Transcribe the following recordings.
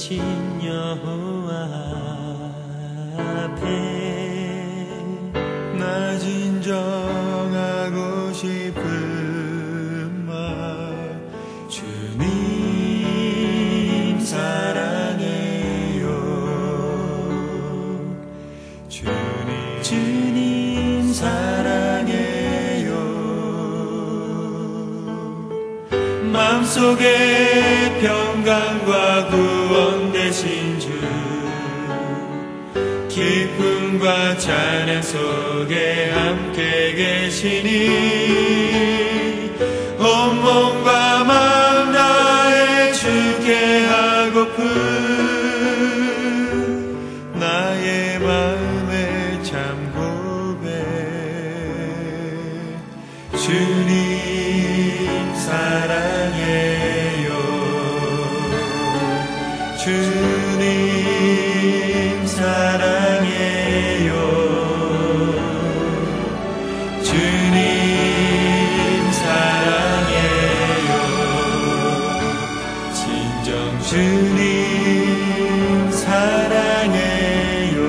되신 여호와 앞에 나 진정하고 싶은 말 주님 사랑해요. 주님 사랑해요. 마음속에 평강과 구원 되신 주 기쁨과 찬양 속에 함께 계시니 온 몸과 마음 다해 주께 하고픈 나의 마음의 참 고백 주님 사랑해요. 주님 사랑해요. 주님 사랑해요. 진정 주님 사랑해요.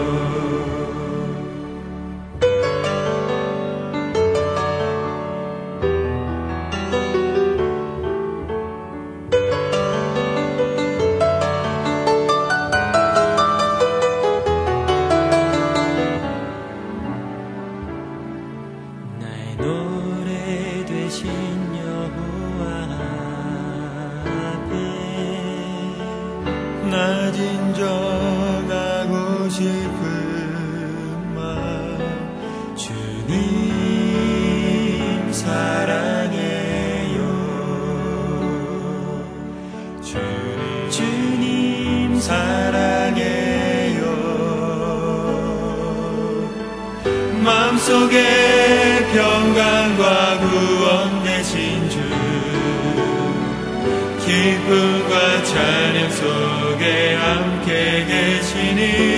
노래 되신 여호와 앞에 나 진정하고 싶은 말 주님 사랑해요. 주님 사랑해요. 마음속에 평강과 구원 되신 주 기쁨과 찬양 속에 함께 계시니